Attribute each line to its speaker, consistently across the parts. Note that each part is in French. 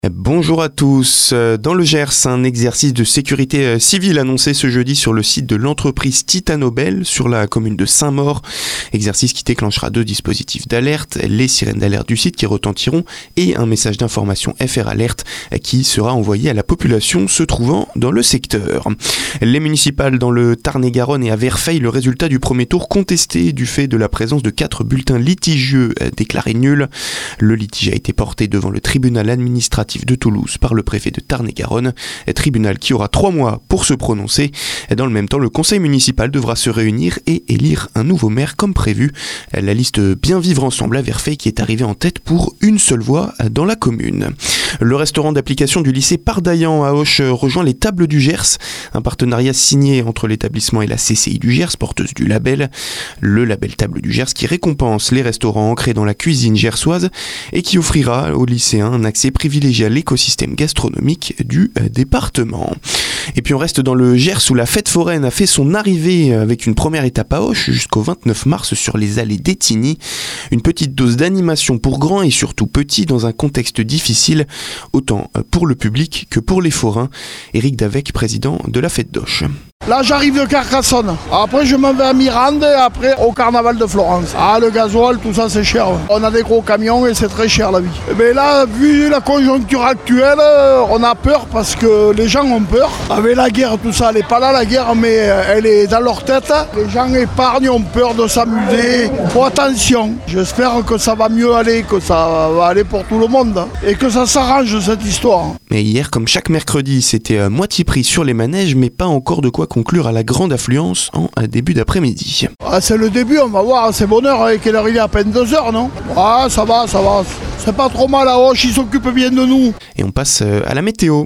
Speaker 1: Bonjour à tous. Dans le Gers, un exercice de sécurité civile annoncé ce jeudi sur le site de l'entreprise Titanobel sur la commune de Saint-Maur. Exercice qui déclenchera 2 dispositifs d'alerte, les sirènes d'alerte du site qui retentiront et un message d'information FR Alerte qui sera envoyé à la population se trouvant dans le secteur. Les municipales dans le Tarn-et-Garonne et à Verfeil, le résultat du premier tour contesté du fait de la présence de 4 bulletins litigieux déclarés nuls. Le litige a été porté devant le tribunal administratif de Toulouse par le préfet de Tarn-et-Garonne, tribunal qui aura 3 mois pour se prononcer. Dans le même temps, le conseil municipal devra se réunir et élire un nouveau maire comme prévu. La liste Bien Vivre Ensemble à Verfeil qui est arrivée en tête pour une seule voix dans la commune. Le restaurant d'application du lycée Pardaillan à Auch rejoint les Tables du Gers, un partenariat signé entre l'établissement et la CCI du Gers, porteuse du label. Le label Tables du Gers qui récompense les restaurants ancrés dans la cuisine gersoise et qui offrira aux lycéens un accès privilégié à l'écosystème gastronomique du département. Et puis on reste dans le Gers où la fête foraine a fait son arrivée avec une première étape à Auch jusqu'au 29 mars sur les allées d'Étigny. Une petite dose d'animation pour grands et surtout petits dans un contexte difficile, autant pour le public que pour les forains. Éric Davec, président de la fête d'Auch.
Speaker 2: Là j'arrive de Carcassonne, après je m'en vais à Mirande et après au carnaval de Florence. Ah le gasoil, tout ça c'est cher. On a des gros camions et c'est très cher la vie. Mais là, vu la conjoncture actuelle, on a peur parce que les gens ont peur. Avec la guerre, tout ça, elle n'est pas là la guerre, mais elle est dans leur tête. Les gens épargnent, ont peur de s'amuser. Faut attention, j'espère que ça va mieux aller, que ça va aller pour tout le monde et que ça s'arrange cette histoire.
Speaker 1: Mais hier, comme chaque mercredi, c'était moitié prix sur les manèges, mais pas encore de quoi conclure à la grande affluence en début d'après-midi.
Speaker 2: Ah, c'est le début, on va voir, c'est bonheur, et quelle heure il est à peine 2h, non? Ah, ça va, c'est pas trop mal à Auch, ils s'occupent bien de nous.
Speaker 1: Et on passe à la météo.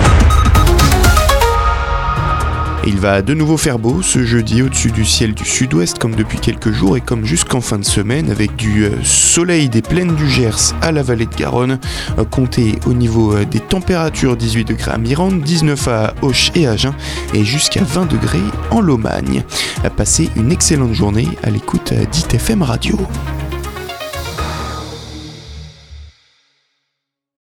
Speaker 1: Il va de nouveau faire beau ce jeudi au-dessus du ciel du sud-ouest comme depuis quelques jours et comme jusqu'en fin de semaine avec du soleil des plaines du Gers à la vallée de Garonne. Comptez au niveau des températures 18 degrés à Mirande, 19 à Auch et Agen et jusqu'à 20 degrés en Lomagne. Passez une excellente journée à l'écoute d'ITFM Radio.